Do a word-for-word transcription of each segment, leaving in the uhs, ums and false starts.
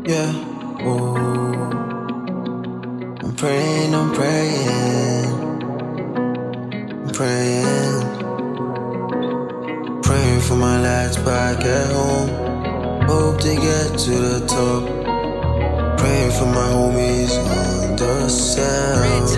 Yeah, oh, I'm praying, I'm praying, I'm praying, praying for my lads back at home. Hope they get to the top. Praying for my homies on the cell.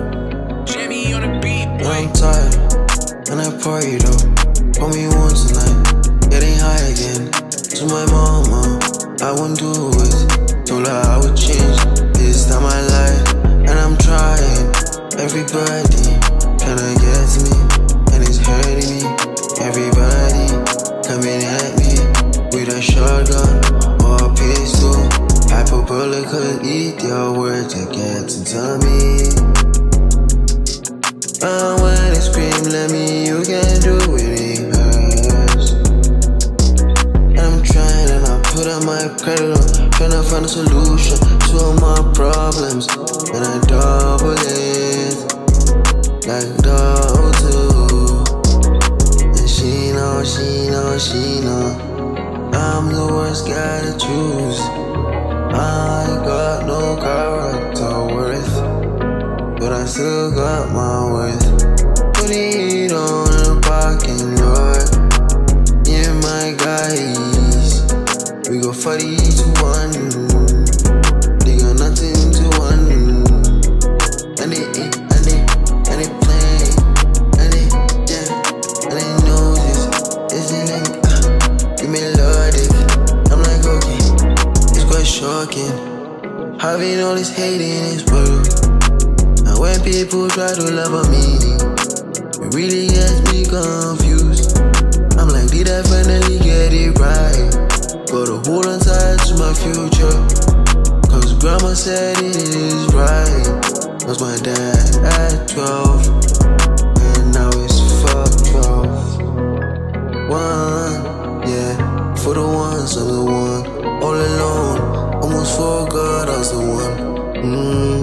I'm tired, and I party though. Call me once tonight, getting high again. To my mama, I won't do it. Told her I would change this time I lied, and I'm trying. Everybody tryna get to me, and it's hurting me. Everybody coming at me with a shotgun or a pistol. Hyperbolic could eat their words to get into me. And when they scream, let me, you can do it, it hurts. And I'm trying and I put on my credit on, trying to find a solution to all my problems. And I double it, like double two. And she know, she know, she know I'm the worst guy to choose. I ain't got no character worth, but I still got my worth. Put it on in the parking lot. Me and my guys, we go forty to one. They got nothing to one. And they eat, and they, and they play, and they jam, and they know this. This ain't like, uh, give me logic. I'm like, okay, it's quite shocking having all this hate in this world. And when people try to love on me, it really gets me confused. I'm like, did I finally get it right? Gotta hold on tight to my future, cause grandma said it is right. Lost my dad at twelve, and now it's fuck twelve. One, yeah, for the ones I'm the one. All alone, almost forgot I was the one. Mm.